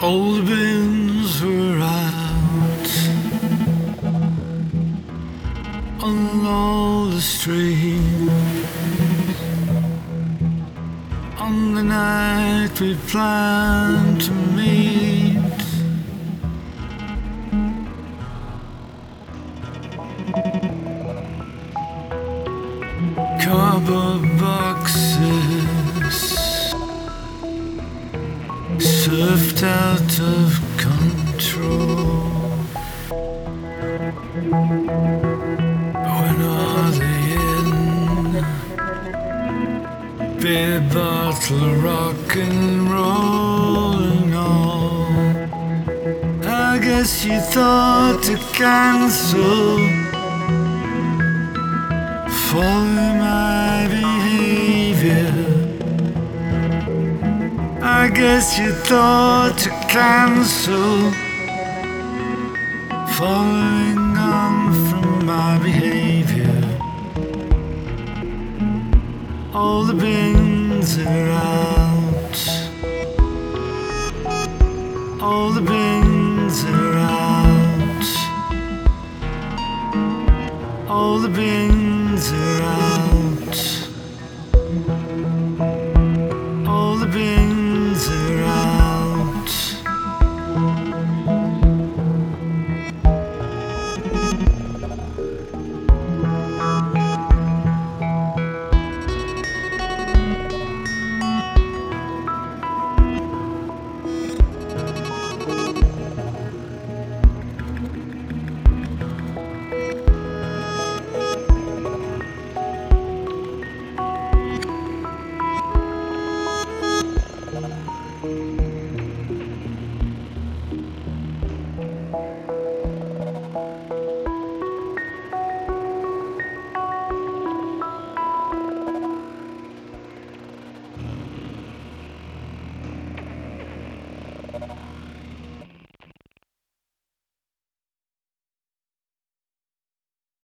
All the bins were out on all the streets. On the night we planned to meet, cardboard boxes surfed out of control. When are they in? Beer bottle, rock and roll and all. I guess you thought to cancel, follow my behavior. I guess you thought to cancel, following on from my behavior. All the bins are out. All the bins are out. All the bins are out. All the bins are out.